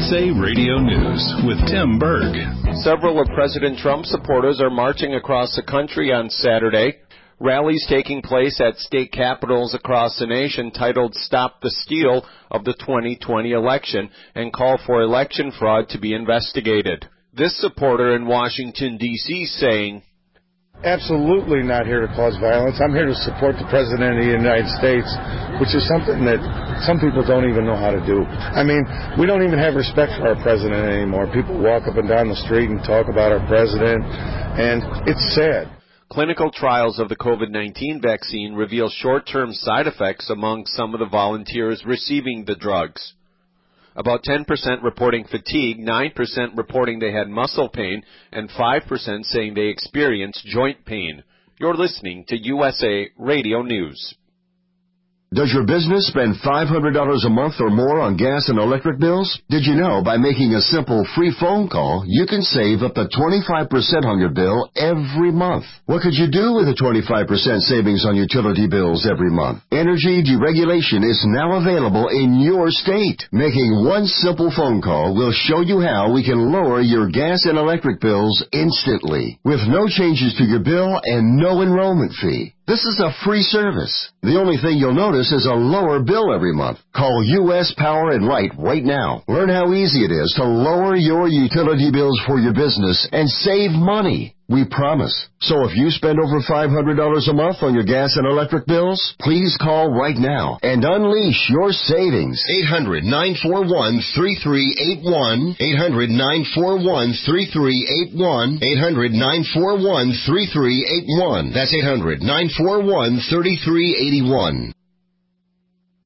USA Radio News with Tim Berg. Several of President Trump's supporters are marching across the country on Saturday. Rallies taking place at state capitals across the nation titled Stop the Steal of the 2020 election and call for election fraud to be investigated. This supporter in Washington, D.C. saying, absolutely not here to cause violence. I'm here to support the President of the United States, which is something that some people don't even know how to do. I mean, we don't even have respect for our President anymore. People walk up and down the street and talk about our President, and it's sad. Clinical trials of the COVID-19 vaccine reveal short-term side effects among some of the volunteers receiving the drugs. About 10% reporting fatigue, 9% reporting they had muscle pain, and 5% saying they experienced joint pain. You're listening to USA Radio News. Does your business spend $500 a month or more on gas and electric bills? Did you know by making a simple free phone call, you can save up to 25% on your bill every month? What could you do with a 25% savings on utility bills every month? Energy deregulation is now available in your state. Making one simple phone call will show you how we can lower your gas and electric bills instantly, with no changes to your bill and no enrollment fee. This is a free service. The only thing you'll notice is a lower bill every month. Call U.S. Power and Light right now. Learn how easy it is to lower your utility bills for your business and save money. We promise. So if you spend over $500 a month on your gas and electric bills, please call right now and unleash your savings. 800-941-3381. 800-941-3381. 800-941-3381. That's 800-941-3381.